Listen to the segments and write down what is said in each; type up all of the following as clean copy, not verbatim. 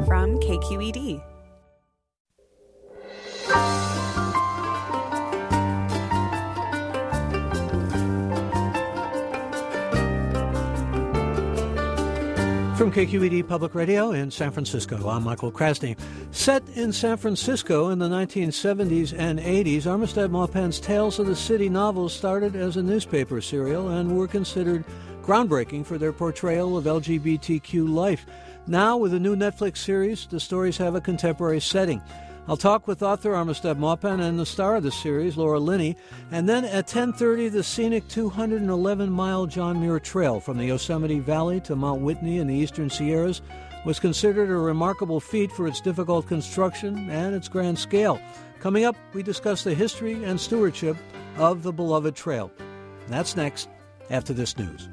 from KQED. From KQED Public Radio in San Francisco, I'm Michael Krasny. Set in San Francisco in the 1970s and 80s, Armistead Maupin's Tales of the City novels started as a newspaper serial and were considered groundbreaking for their portrayal of LGBTQ life. Now, with a new Netflix series, the stories have a contemporary setting. I'll talk with author Armistead Maupin and the star of the series, Laura Linney, and then at 10:30, the scenic 211-mile John Muir Trail from the Yosemite Valley to Mount Whitney in the eastern Sierras was considered a remarkable feat for its difficult construction and its grand scale. Coming up, we discuss the history and stewardship of the beloved trail. That's next, after this news.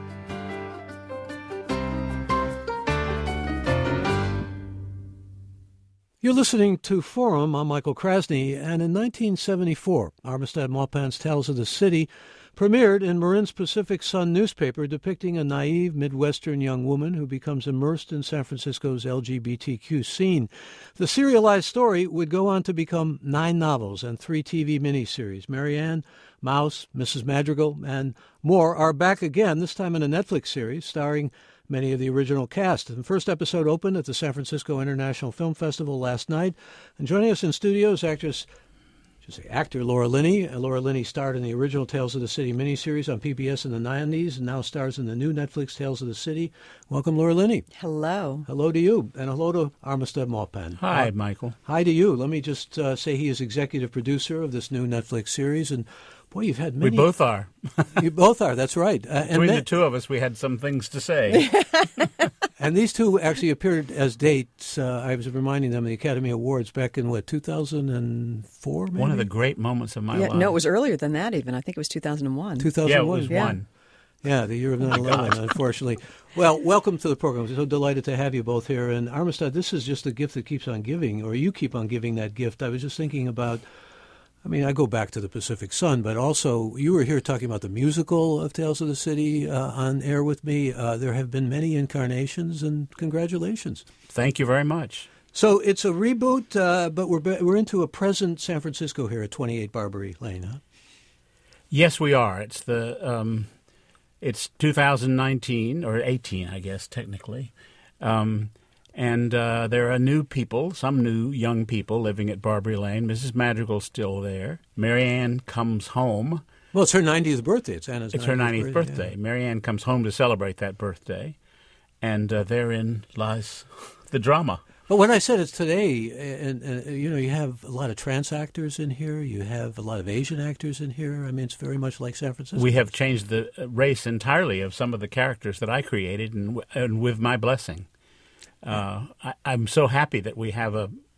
You're listening to Forum. I'm Michael Krasny, and in 1974, Armistead Maupin's Tales of the City premiered in Marin's Pacific Sun newspaper, depicting a naive Midwestern young woman who becomes immersed in San Francisco's LGBTQ scene. The serialized story would go on to become 9 novels and 3 TV miniseries. Marianne, Mouse, Mrs. Madrigal, and more are back again, this time in a Netflix series starring many of the original cast. The first episode opened at the San Francisco International Film Festival last night. And joining us in studio is actor Laura Linney. Laura Linney starred in the original Tales of the City miniseries on PBS in the 90s and now stars in the new Netflix Tales of the City. Welcome, Laura Linney. Hello. Hello to you, and hello to Armistead Maupin. Hi, Michael. Hi to you. Let me just say he is executive producer of this new Netflix series, and boy, you've had many. We both are. You both are, that's right. Between the two of us, we had some things to say. And these two actually appeared as dates. I was reminding them of the Academy Awards back in, 2004, maybe? One of the great moments of my life. No, it was earlier than that even. I think it was 2001. 2001. Yeah, it was one. Yeah, the year of 9/11, unfortunately. Well, welcome to the program. We're so delighted to have you both here. And Armistead, this is just a gift that keeps on giving, or you keep on giving that gift. I was just thinking about, I go back to the Pacific Sun, but also you were here talking about the musical of Tales of the City on air with me. There have been many incarnations, and congratulations. Thank you very much. So it's a reboot, but we're into a present San Francisco here at 28 Barbary Lane, huh? Yes, we are. It's 2019, or 18, I guess, technically. And there are new people, some new young people living at Barbary Lane. Mrs. Madrigal's still there. Marianne comes home. Well, it's her 90th birthday. It's Anna's 90th It's her 90th birthday. Yeah. Marianne comes home to celebrate that birthday. And therein lies the drama. But when I said it's today, and you have a lot of trans actors in here. You have a lot of Asian actors in here. It's very much like San Francisco. We have changed the race entirely of some of the characters that I created, and with my blessing. I'm so happy that we have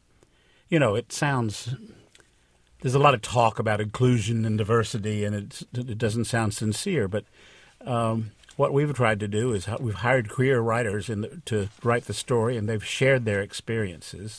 it sounds, there's a lot of talk about inclusion and diversity, and it doesn't sound sincere, but what we've tried to do is we've hired queer writers to write the story, and they've shared their experiences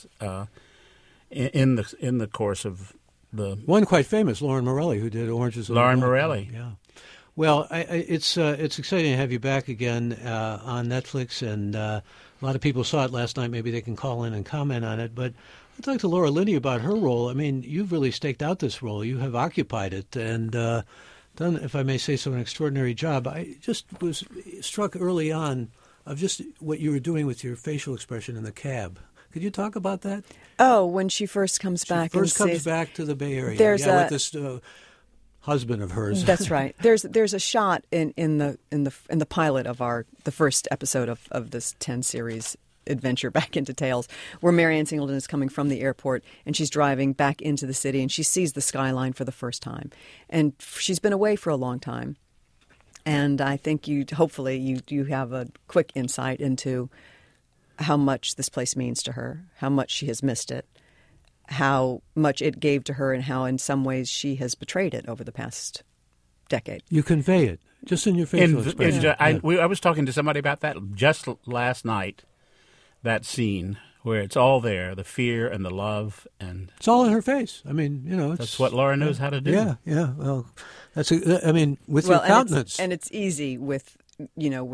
in the course of the... One quite famous, Lauren Morelli, who did Orange is the New Lauren Black. Morelli. Yeah. Well, it's exciting to have you back again on Netflix, and a lot of people saw it last night. Maybe they can call in and comment on it. But I'd talk to Laura Linney about her role. You've really staked out this role. You have occupied it and done, if I may say so, an extraordinary job. I just was struck early on of just what you were doing with your facial expression in the cab. Could you talk about that? Oh, when she first comes back. She first comes back to the Bay Area. There's with this husband of hers. That's right. There's a shot in the pilot of the first episode of this 10 series adventure back into Tales, where Marianne Singleton is coming from the airport and she's driving back into the city and she sees the skyline for the first time, and she's been away for a long time. And I think hopefully you have a quick insight into how much this place means to her, how much she has missed it, how much it gave to her, and how in some ways she has betrayed it over the past decade. You convey it just in your facial expression. I was talking to somebody about that just last night, that scene where it's all there, the fear and the love. And it's all in her face. It's... That's what Laura knows how to do. Yeah. Well, with your countenance. And it's easy with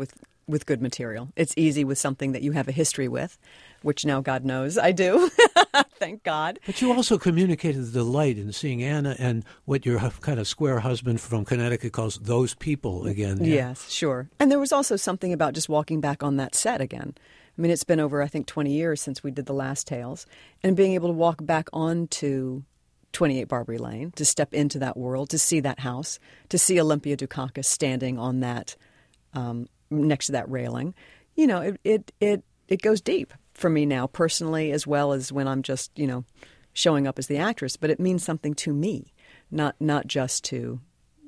with good material. It's easy with something that you have a history with, which now God knows I do. Thank God. But you also communicated the delight in seeing Anna and what your kind of square husband from Connecticut calls those people again. Yeah. Yes, sure. And there was also something about just walking back on that set again. I mean, it's been over, I think, 20 years since we did the last Tales, and being able to walk back onto 28 Barbary Lane, to step into that world, to see that house, to see Olympia Dukakis standing on that, next to that railing, you know, it goes deep for me now personally, as well as when I'm just, you know, showing up as the actress. But it means something to me, not just to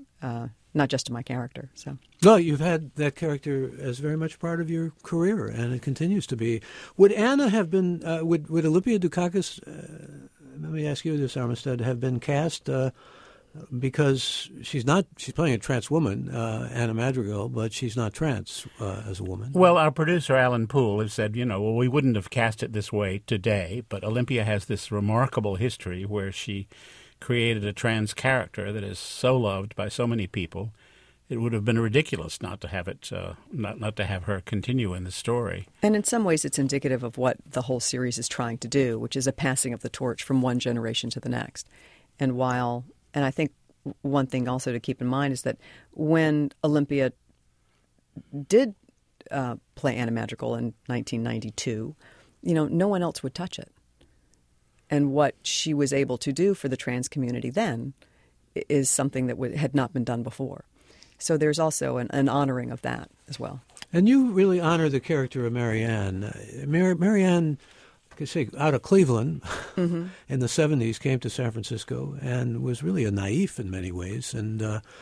my character. So. No, you've had that character as very much part of your career, and it continues to be. Would Anna have been? Would Olympia Dukakis? Let me ask you this, Armistead, have been cast because she's playing a trans woman, Anna Madrigal, but she's not trans as a woman. Well, our producer, Alan Poole, has said, well, we wouldn't have cast it this way today, but Olympia has this remarkable history where she created a trans character that is so loved by so many people. It would have been ridiculous not to have it, not to have her continue in the story. And in some ways, it's indicative of what the whole series is trying to do, which is a passing of the torch from one generation to the next. And I think one thing also to keep in mind is that when Olympia did play Anna Madrigal in 1992, no one else would touch it. And what she was able to do for the trans community then is something that had not been done before. So there's also an honoring of that as well. And you really honor the character of Marianne. Marianne, I could say, out of Cleveland in the 70s, came to San Francisco and was really a naif in many ways. And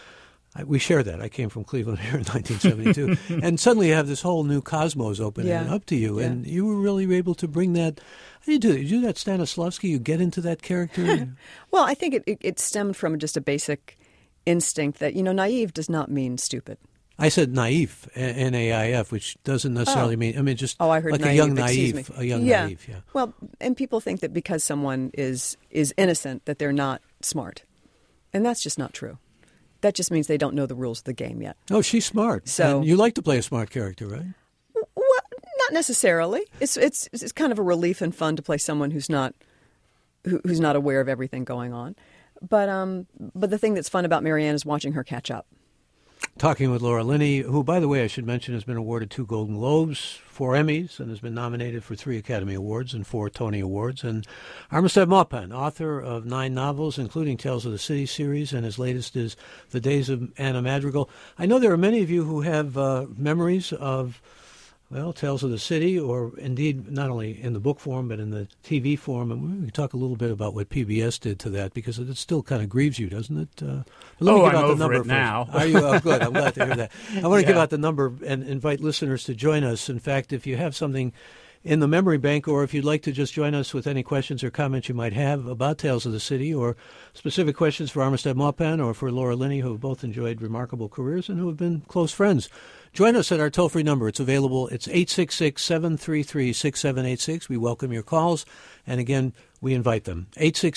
we share that. I came from Cleveland here in 1972. And suddenly you have this whole new cosmos opening up to you. Yeah. And you were really able to bring that. How do you do that? You do that Stanislavski? You get into that character? Well, I think it stemmed from just a basic instinct that, naive does not mean stupid. I said naif, N-A-I-F, which doesn't necessarily mean, I heard like naive, a young naive. Naive, yeah. Well, and people think that because someone is innocent that they're not smart. And that's just not true. That just means they don't know the rules of the game yet. Oh, she's smart. So and you like to play a smart character, right? Well, not necessarily. It's kind of a relief and fun to play someone who's not aware of everything going on. But the thing that's fun about Marianne is watching her catch up. Talking with Laura Linney, who, by the way, I should mention, has been awarded 2 Golden Globes, 4 Emmys, and has been nominated for 3 Academy Awards and 4 Tony Awards. And Armistead Maupin, author of 9 novels, including Tales of the City series, and his latest is The Days of Anna Madrigal. I know there are many of you who have memories of, Tales of the City, or indeed not only in the book form but in the TV form. And we can talk a little bit about what PBS did to that, because it still kind of grieves you, doesn't it? I'm over it now. Are you? Oh, good. I'm glad to hear that. I want to give out the number and invite listeners to join us. In fact, if you have something in the memory bank, or if you'd like to just join us with any questions or comments you might have about Tales of the City, or specific questions for Armistead Maupin or for Laura Linney, who have both enjoyed remarkable careers and who have been close friends, join us at our toll-free number. It's available. It's 866-733-6786. We welcome your calls. And again, we invite them.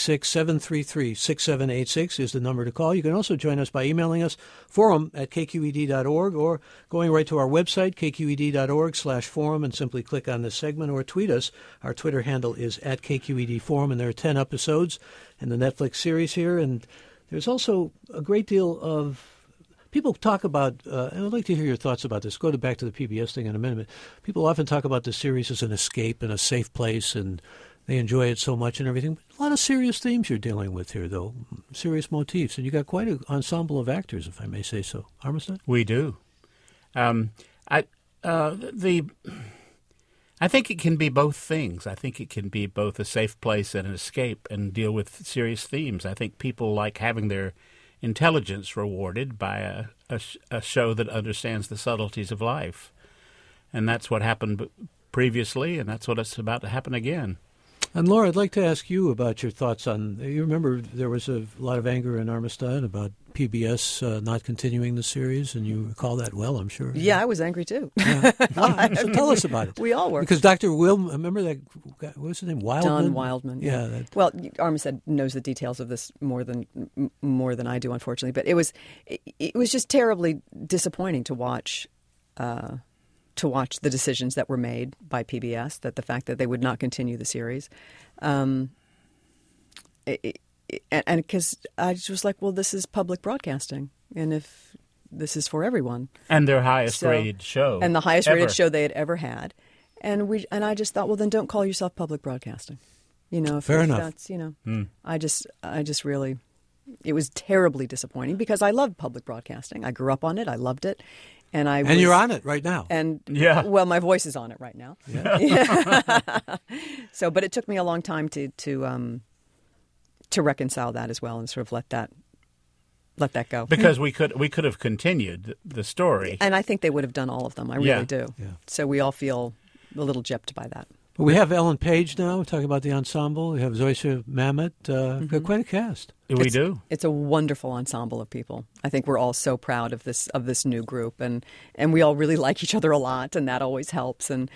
866-733-6786 is the number to call. You can also join us by emailing us, forum@kqed.org, or going right to our website, kqed.org/forum, and simply click on this segment, or tweet us. Our Twitter handle is @KQEDforum, and there are 10 episodes in the Netflix series here. And there's also a great deal of people talk about, and I'd like to hear your thoughts about this. Go back to the PBS thing in a minute. People often talk about the series as an escape and a safe place, and they enjoy it so much and everything. But a lot of serious themes you're dealing with here, though, serious motifs. And you got quite an ensemble of actors, if I may say so. Armistead? We do. I think it can be both things. I think it can be both a safe place and an escape and deal with serious themes. I think people like having their intelligence rewarded by a show that understands the subtleties of life. And that's what happened previously, and that's what's about to happen again. And Laura, I'd like to ask you about your thoughts on, you remember there was a lot of anger in Armistead about PBS not continuing the series, and you recall that well, I'm sure. Yeah, I was angry too. Yeah. So tell us about it. We all were. Because Dr. remember that, what was his name, Wildman? Don Wildman. Yeah. Well, Armistead knows the details of this more than I do, unfortunately. But it was just terribly disappointing to watch watch the decisions that were made by PBS, that the fact that they would not continue the series. And because I just was like, well, this is public broadcasting, and if this is for everyone. And their highest rated show. And the highest rated show they had ever had. And I just thought, well, then don't call yourself public broadcasting. Fair enough. That's, I just really, it was terribly disappointing because I loved public broadcasting. I grew up on it. I loved it. And you're on it right now. And yeah. Well, my voice is on it right now. Yeah. So, but it took me a long time to reconcile that as well and sort of let that go. Because we could have continued the story. And I think they would have done all of them. I really do. Yeah. So we all feel a little gypped by that. We have Ellen Page now. We're talking about the ensemble. We have Zoysia Mamet. Quite a cast. We do. It's a wonderful ensemble of people. I think we're all so proud of this new group, and we all really like each other a lot, and that always helps. And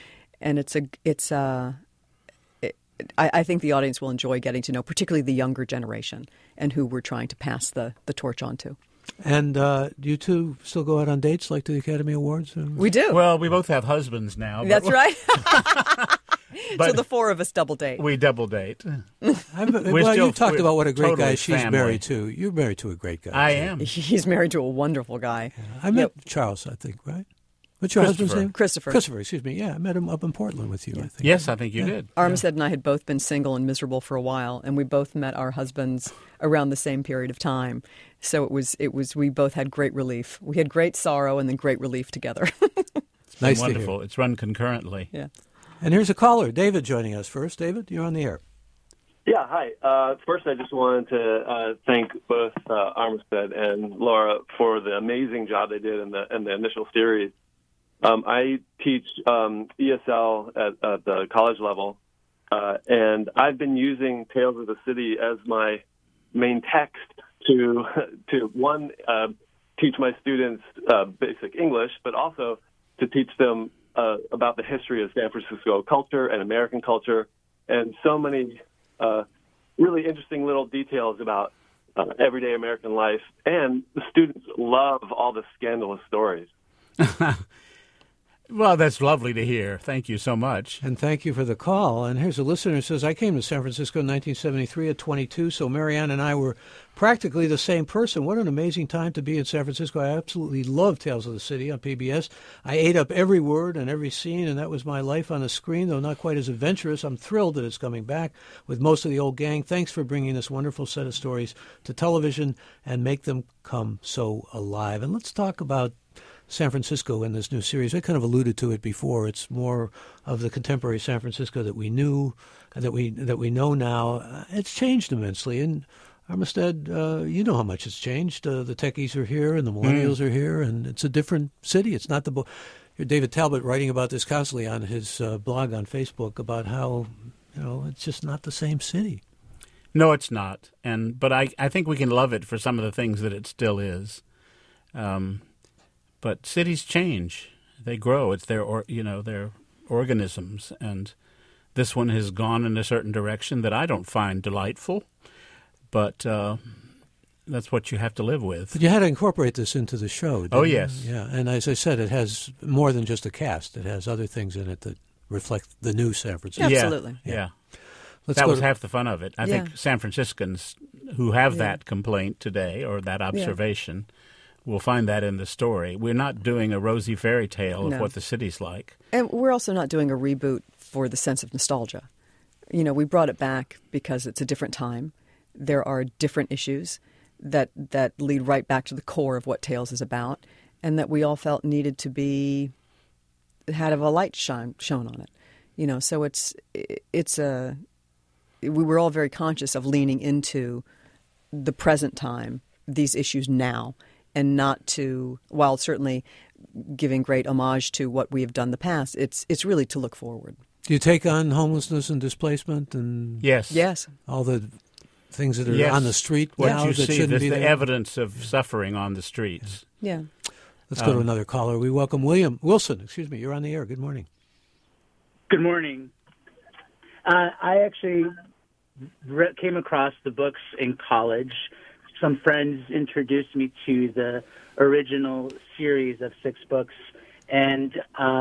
I think the audience will enjoy getting to know, particularly the younger generation, and who we're trying to pass the torch on to. And do you two still go out on dates like the Academy Awards? We do. Well, we both have husbands now. That's right. But so the four of us double date. We double date. You talked about what a great guy she's married to. You're married to a great guy. I am. He's married to a wonderful guy. Yeah. I met Charles, I think, right? What's your husband's name? Christopher, excuse me. Yeah, I met him up in Portland with you, I think. Yes, I think you did. Armistead and I had both been single and miserable for a while, and we both met our husbands around the same period of time. So we both had great relief. We had great sorrow and then great relief together. It's nice wonderful. To hear. It's run concurrently. Yeah. And here's a caller, David, joining us first. David, you're on the air. Yeah, hi. First, I just wanted to thank both Armistead and Laura for the amazing job they did in the initial series. I teach ESL at the college level, and I've been using Tales of the City as my main text to teach my students basic English, but also to teach them about the history of San Francisco culture and American culture, and so many really interesting little details about everyday American life. And the students love all the scandalous stories. Well, that's lovely to hear. Thank you so much. And thank you for the call. And here's a listener who says, I came to San Francisco in 1973 at 22, so Marianne and I were practically the same person. What an amazing time to be in San Francisco. I absolutely love Tales of the City on PBS. I ate up every word and every scene, and that was my life on the screen, though not quite as adventurous. I'm thrilled that it's coming back with most of the old gang. Thanks for bringing this wonderful set of stories to television and make them come so alive. And let's talk about San Francisco in this new series. I kind of alluded to it before. It's more of the contemporary San Francisco that we knew, that we know now. It's changed immensely. And Armistead, you know how much it's changed. The techies are here and the millennials are here, and it's a different city. It's not the David Talbot writing about this constantly on his blog on Facebook about how it's just not the same city. No, it's not. But I think we can love it for some of the things that it still is. But cities change; they grow. It's their organisms, and this one has gone in a certain direction that I don't find delightful. But that's what you have to live with. But you had to incorporate this into the show. Oh yes, yeah. And as I said, it has more than just a cast. It has other things in it that reflect the new San Francisco. Absolutely, yeah. That was half the fun of it. I think San Franciscans who have that complaint today or that observation. We'll find that in the story. We're not doing a rosy fairy tale of what the city's like. And we're also not doing a reboot for the sense of nostalgia. We brought it back because it's a different time. There are different issues that lead right back to the core of what Tales is about, and that we all felt needed to be had a light shown on it. So we were all very conscious of leaning into the present time, these issues now, and not to, while certainly giving great homage to what we have done in the past, it's really to look forward. Do you take on homelessness and displacement and yes, all the things that are on the street now that shouldn't be there? The evidence of suffering on the streets. Yeah. Let's go to another caller. We welcome William Wilson. You're on the air. Good morning. Good morning. I actually came across the books in college. Some friends introduced me to the original series of 6 books, and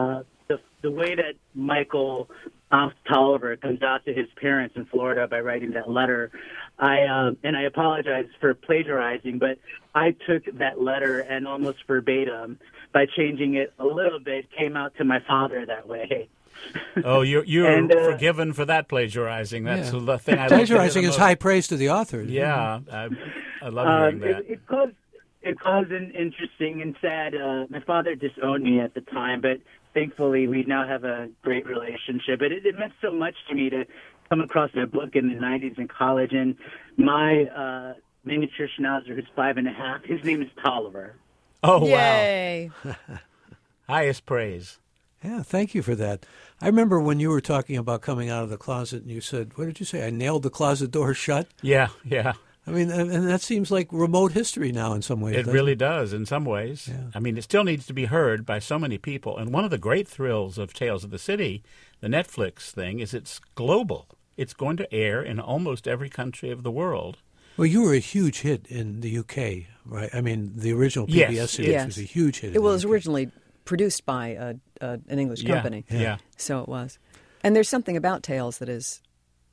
the way that Michael Tolliver comes out to his parents in Florida by writing that letter, I apologize for plagiarizing, but I took that letter and almost verbatim, by changing it a little bit, came out to my father that way. Oh, you're forgiven for that plagiarizing. That's the thing I love. Plagiarizing is high praise to the author. Yeah, I love hearing that. It caused an interesting and sad. My father disowned me at the time, but thankfully we now have a great relationship. But it meant so much to me to come across that book in the 90s in college. And my miniature Schnauzer, who's 5.5, his name is Tolliver. Oh, Yay. wow. Highest praise. Yeah, thank you for that. I remember when you were talking about coming out of the closet and you said, what did you say? I nailed the closet door shut? Yeah. I mean, and that seems like remote history now in some ways. It really does in some ways. Yeah. I mean, it still needs to be heard by so many people. And one of the great thrills of Tales of the City, the Netflix thing, is it's global. It's going to air in almost every country of the world. Well, you were a huge hit in the UK, right? I mean, the original PBS series was a huge hit. It was originally produced by an English company. Yeah. So it was. And there's something about Tales that is,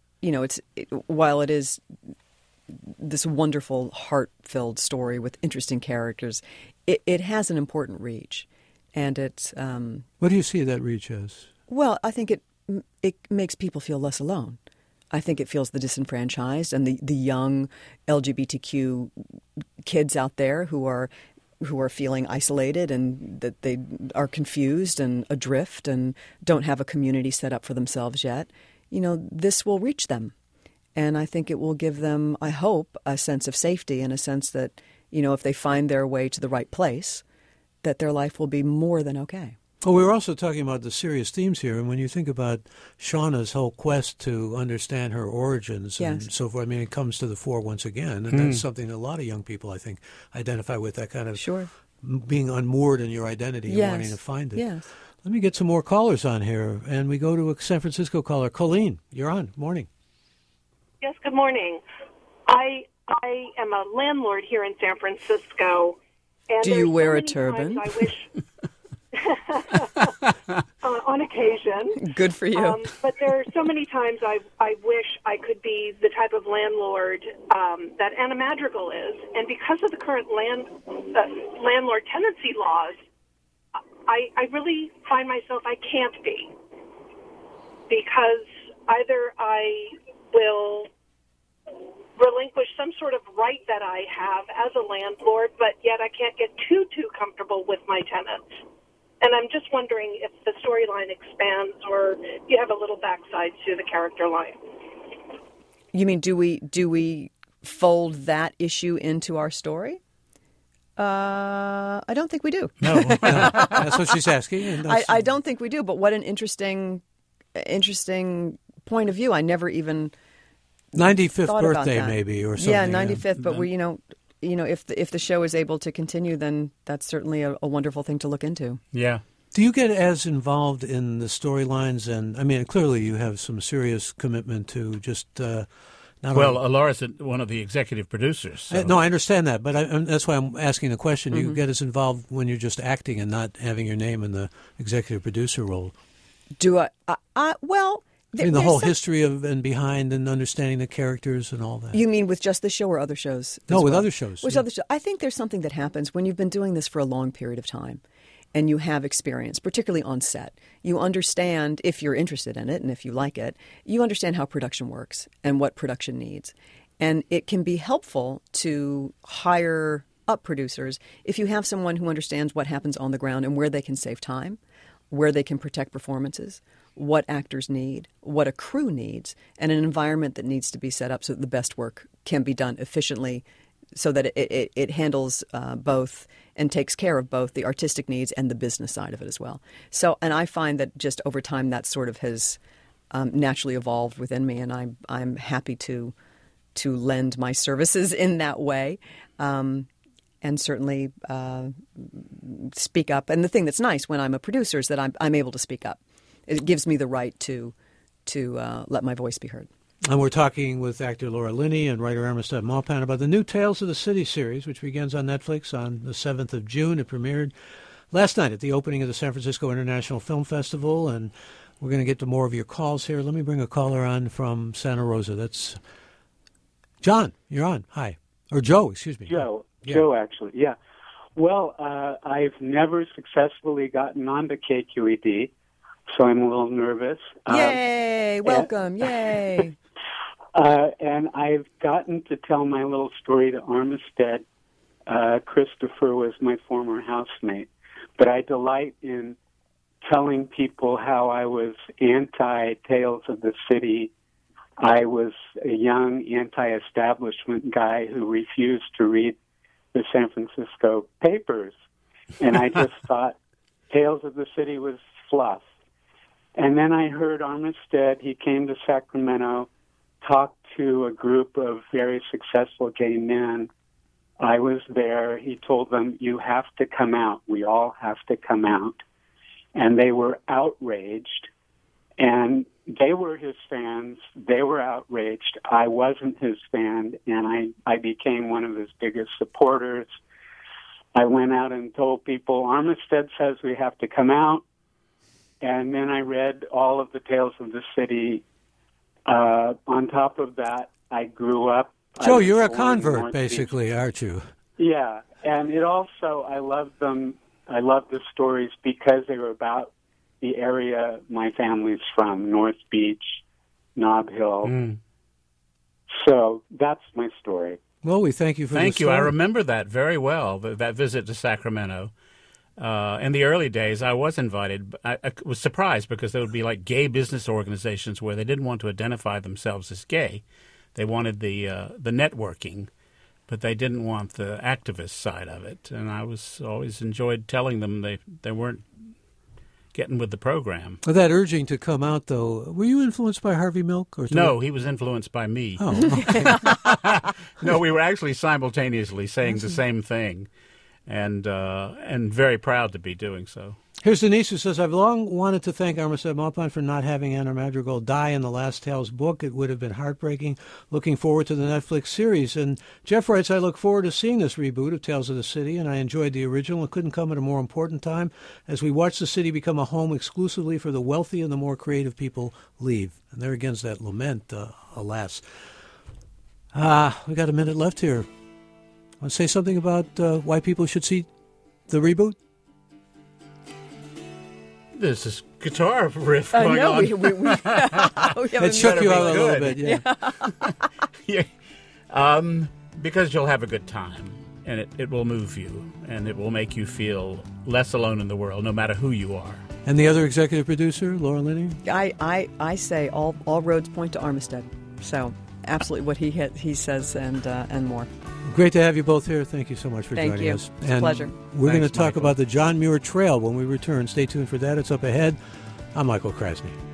while it is this wonderful, heart-filled story with interesting characters, it has an important reach. And it's... what do you see that reach as? Well, I think it makes people feel less alone. I think it feels the disenfranchised and the young LGBTQ kids out there who are feeling isolated and that they are confused and adrift and don't have a community set up for themselves yet. This will reach them. And I think it will give them, I hope, a sense of safety and a sense that, if they find their way to the right place, that their life will be more than okay. Well, we were also talking about the serious themes here, and when you think about Shauna's whole quest to understand her origins and so forth, I mean, it comes to the fore once again, and that's something that a lot of young people, I think, identify with, that kind of being unmoored in your identity and wanting to find it. Yes. Let me get some more callers on here, and we go to a San Francisco caller. Colleen, you're on. Morning. Yes, good morning. I am a landlord here in San Francisco. And do you wear a turban? I wish... on occasion. Good for you. But there are so many times I wish I could be the type of landlord that Anna Madrigal is. And because of the current landlord tenancy laws, I really find myself I can't be. Because either I will relinquish some sort of right that I have as a landlord, but yet I can't get too comfortable with my tenants. And I'm just wondering if the storyline expands or you have a little backside to the character line. You mean, do we fold that issue into our story? I don't think we do. No, that's what she's asking. And I don't think we do, but what an interesting point of view. I never even 95th birthday maybe or something. Yeah, 95th, but we, if the show is able to continue, then that's certainly a wonderful thing to look into. Yeah. Do you get as involved in the storylines? And I mean, clearly you have some serious commitment to just Laura's one of the executive producers. So. No, I understand that, but that's why I'm asking the question. Do you get as involved when you're just acting and not having your name in the executive producer role? Do I? Well... I mean, the whole history of and behind and understanding the characters and all that. You mean with just the show or other shows? No, with other shows. With other shows. I think there's something that happens when you've been doing this for a long period of time and you have experience, particularly on set. You understand, if you're interested in it and if you like it, you understand how production works and what production needs. And it can be helpful to hire up producers if you have someone who understands what happens on the ground and where they can save time, where they can protect performances, what actors need, what a crew needs, and an environment that needs to be set up so that the best work can be done efficiently so that it handles both and takes care of both the artistic needs and the business side of it as well. So, and I find that just over time that sort of has naturally evolved within me, and I'm happy to lend my services in that way. And certainly speak up. And the thing that's nice when I'm a producer is that I'm able to speak up. It gives me the right to let my voice be heard. And we're talking with actor Laura Linney and writer Armistead Maupin about the new Tales of the City series, which begins on Netflix on the 7th of June. It premiered last night at the opening of the San Francisco International Film Festival, and we're going to get to more of your calls here. Let me bring a caller on from Santa Rosa. That's John. You're on. Hi. Or Joe, excuse me. Joe. Yeah. Joe, actually. Yeah. Well, I've never successfully gotten onto KQED, so I'm a little nervous. Yay! Welcome! Yay! And I've gotten to tell my little story to Armistead. Christopher was my former housemate. But I delight in telling people how I was anti-Tales of the City. I was a young anti-establishment guy who refused to read the San Francisco papers. And I just thought Tales of the City was fluff. And then I heard Armistead, he came to Sacramento, talked to a group of very successful gay men. I was there. He told them, you have to come out. We all have to come out. And they were outraged. And they were his fans. They were outraged. I wasn't his fan, and I became one of his biggest supporters. I went out and told people, Armistead says we have to come out. And then I read all of the Tales of the City. On top of that, I grew up. Joe, you're a convert, basically, aren't you? Yeah, and it also, I love them. I love the stories because they were about the area my family's from, North Beach, Nob Hill. So that's my story. Well, we thank you for Thank the you. story. I remember that very well, that visit to Sacramento. In the early days, I was invited. I was surprised because there would be like gay business organizations where they didn't want to identify themselves as gay. They wanted the networking, but they didn't want the activist side of it. And I was always enjoyed telling them they weren't getting with the program. Well, that urging to come out, though, were you influenced by Harvey Milk? Or No, he was influenced by me. Oh, okay. No, we were actually simultaneously saying the same thing, and very proud to be doing so. Here's Denise, who says, I've long wanted to thank Armistead Maupin for not having Anna Madrigal die in the Last Tales book. It would have been heartbreaking. Looking forward to the Netflix series. And Jeff writes, I look forward to seeing this reboot of Tales of the City, and I enjoyed the original. It couldn't come at a more important time as we watch the city become a home exclusively for the wealthy and the more creative people leave. And there again's that lament, alas. We got a minute left here. Want to say something about why people should see the reboot? There's this guitar riff going on. It shook you out a little bit, yeah. Yeah. Because you'll have a good time, and it will move you, and it will make you feel less alone in the world, no matter who you are. And the other executive producer, Laura Linney? I say all roads point to Armistead. So absolutely what he says and more. Great to have you both here. Thank you so much for joining us. It's a pleasure. We're going to talk Michael. about the John Muir Trail when we return. Stay tuned for that. It's up ahead. I'm Michael Krasny.